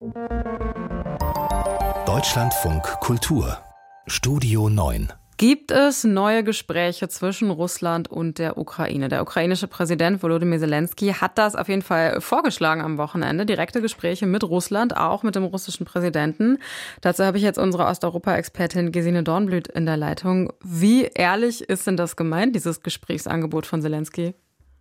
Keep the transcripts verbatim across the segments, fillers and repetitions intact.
Deutschlandfunk Kultur Studio neun. Gibt es neue Gespräche zwischen Russland und der Ukraine? Der ukrainische Präsident Volodymyr Zelensky hat das auf jeden Fall vorgeschlagen am Wochenende. Direkte Gespräche mit Russland, auch mit dem russischen Präsidenten. Dazu habe ich jetzt unsere Osteuropa-Expertin Gesine Dornblüt in der Leitung. Wie ehrlich ist denn das gemeint, dieses Gesprächsangebot von Zelensky?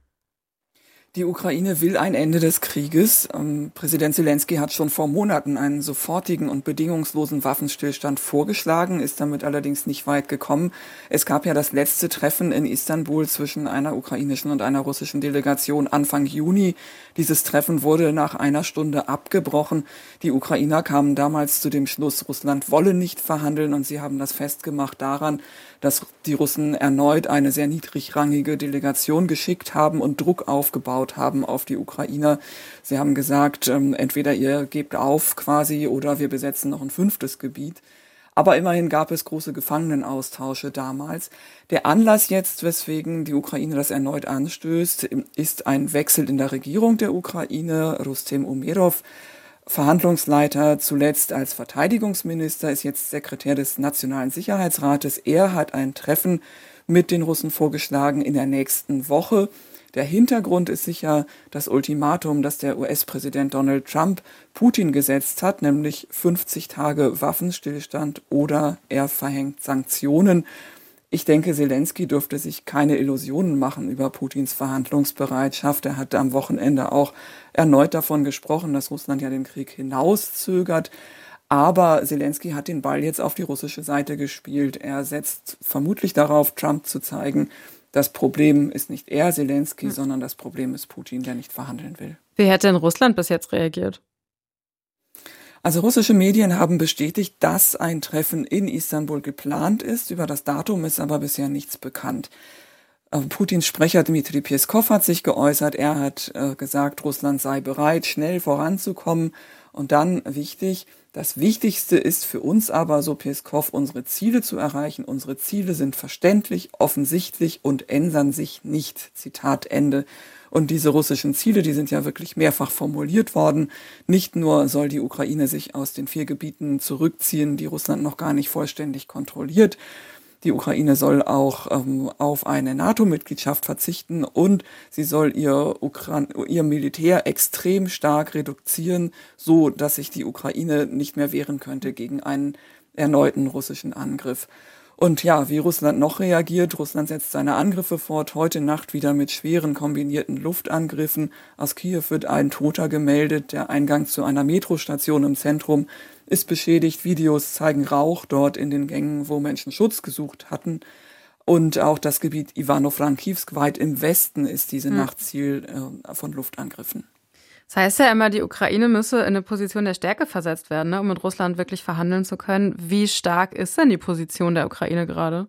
Die Ukraine will ein Ende des Krieges. Ähm, Präsident Zelensky hat schon vor Monaten einen sofortigen und bedingungslosen Waffenstillstand vorgeschlagen, ist damit allerdings nicht weit gekommen. Es gab ja das letzte Treffen in Istanbul zwischen einer ukrainischen und einer russischen Delegation Anfang Juni. Dieses Treffen wurde nach einer Stunde abgebrochen. Die Ukrainer kamen damals zu dem Schluss, Russland wolle nicht verhandeln, und sie haben das festgemacht daran, dass die Russen erneut eine sehr niedrigrangige Delegation geschickt haben und Druck aufgebaut haben auf die Ukrainer. Sie haben gesagt, ähm, entweder ihr gebt auf quasi oder wir besetzen noch ein fünftes Gebiet. Aber immerhin gab es große Gefangenenaustausche damals. Der Anlass jetzt, weswegen die Ukraine das erneut anstößt, ist ein Wechsel in der Regierung der Ukraine. Rustem Umerov, Verhandlungsleiter zuletzt als Verteidigungsminister, ist jetzt Sekretär des Nationalen Sicherheitsrates. Er hat ein Treffen mit den Russen vorgeschlagen in der nächsten Woche. Der Hintergrund ist sicher das Ultimatum, das der U S-Präsident Donald Trump Putin gesetzt hat, nämlich fünfzig Tage Waffenstillstand oder er verhängt Sanktionen. Ich denke, Zelensky dürfte sich keine Illusionen machen über Putins Verhandlungsbereitschaft. Er hat am Wochenende auch erneut davon gesprochen, dass Russland ja den Krieg hinauszögert. Aber Zelensky hat den Ball jetzt auf die russische Seite gespielt. Er setzt vermutlich darauf, Trump zu zeigen, das Problem ist nicht er, Zelensky, hm. sondern das Problem ist Putin, der nicht verhandeln will. Wie hätte denn Russland bis jetzt reagiert? Also russische Medien haben bestätigt, dass ein Treffen in Istanbul geplant ist. Über das Datum ist aber bisher nichts bekannt. Putins Sprecher Dmitri Peskov hat sich geäußert. Er hat äh, gesagt, Russland sei bereit, schnell voranzukommen. Und dann wichtig, das Wichtigste ist für uns aber, so Peskov, unsere Ziele zu erreichen. Unsere Ziele sind verständlich, offensichtlich und ändern sich nicht. Zitat Ende. Und diese russischen Ziele, die sind ja wirklich mehrfach formuliert worden. Nicht nur soll die Ukraine sich aus den vier Gebieten zurückziehen, die Russland noch gar nicht vollständig kontrolliert. Die Ukraine soll auch ähm, auf eine NATO-Mitgliedschaft verzichten und sie soll ihr, Ukra- ihr Militär extrem stark reduzieren, so dass sich die Ukraine nicht mehr wehren könnte gegen einen erneuten russischen Angriff. Und ja, wie Russland noch reagiert, Russland setzt seine Angriffe fort, heute Nacht wieder mit schweren kombinierten Luftangriffen. Aus Kiew wird ein Toter gemeldet, der Eingang zu einer Metrostation im Zentrum ist beschädigt. Videos zeigen Rauch dort in den Gängen, wo Menschen Schutz gesucht hatten. Und auch das Gebiet Ivano-Frankivsk weit im Westen ist diese hm. Nacht Ziel äh, von Luftangriffen. Das heißt ja immer, die Ukraine müsse in eine Position der Stärke versetzt werden, ne, um mit Russland wirklich verhandeln zu können. Wie stark ist denn die Position der Ukraine gerade?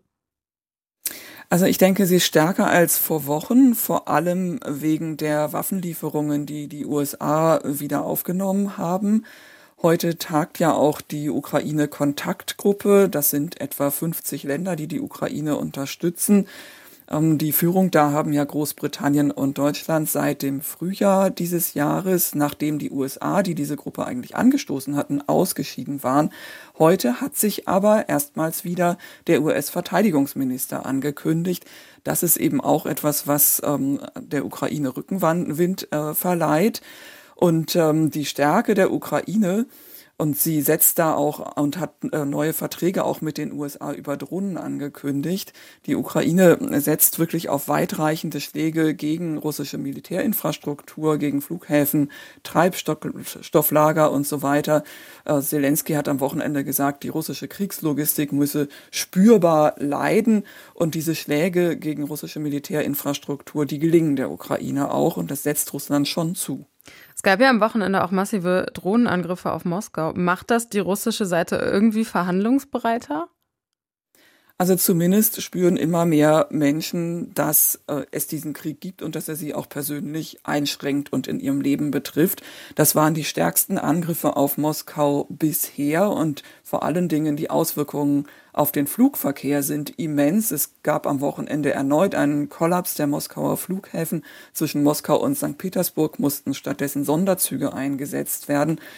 Also ich denke, sie ist stärker als vor Wochen, vor allem wegen der Waffenlieferungen, die die U S A wieder aufgenommen haben. Heute tagt ja auch die Ukraine-Kontaktgruppe. Das sind etwa fünfzig Länder, die die Ukraine unterstützen. Die Führung da haben ja Großbritannien und Deutschland seit dem Frühjahr dieses Jahres, nachdem die U S A, die diese Gruppe eigentlich angestoßen hatten, ausgeschieden waren. Heute hat sich aber erstmals wieder der U S-Verteidigungsminister angekündigt. Das ist eben auch etwas, was ähm, der Ukraine Rückenwind äh, verleiht. Und ähm, die Stärke der Ukraine, und sie setzt da auch und hat äh, neue Verträge auch mit den U S A über Drohnen angekündigt. Die Ukraine setzt wirklich auf weitreichende Schläge gegen russische Militärinfrastruktur, gegen Flughäfen, Treibstofflager und so weiter. Äh, Zelensky hat am Wochenende gesagt, die russische Kriegslogistik müsse spürbar leiden. Und diese Schläge gegen russische Militärinfrastruktur, die gelingen der Ukraine auch. Und das setzt Russland schon zu. Es gab ja am Wochenende auch massive Drohnenangriffe auf Moskau. Macht das die russische Seite irgendwie verhandlungsbereiter? Also zumindest spüren immer mehr Menschen, dass äh, es diesen Krieg gibt und dass er sie auch persönlich einschränkt und in ihrem Leben betrifft. Das waren die stärksten Angriffe auf Moskau bisher und vor allen Dingen die Auswirkungen auf den Flugverkehr sind immens. Es gab am Wochenende erneut einen Kollaps der Moskauer Flughäfen. Zwischen Moskau und Sankt Petersburg mussten stattdessen Sonderzüge eingesetzt werden.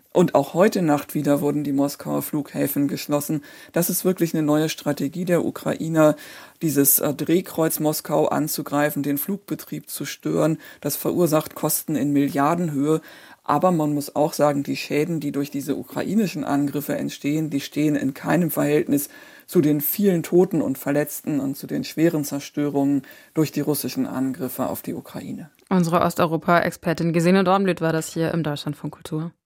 Und auch heute Nacht wieder wurden die Moskauer Flughäfen geschlossen. Das ist wirklich eine neue Strategie der Ukrainer, dieses äh, Drehkreuz Moskau anzugreifen, den Flugbetrieb zu stören. Das verursacht Kosten in Milliardenhöhe. Aber man muss auch sagen, die Schäden, die durch diese ukrainischen Angriffe entstehen, die stehen in keinem Verhältnis zu den vielen Toten und Verletzten und zu den schweren Zerstörungen durch die russischen Angriffe auf die Ukraine. Unsere Osteuropa-Expertin Gesine Dornblüt war das hier im Deutschlandfunk Kultur.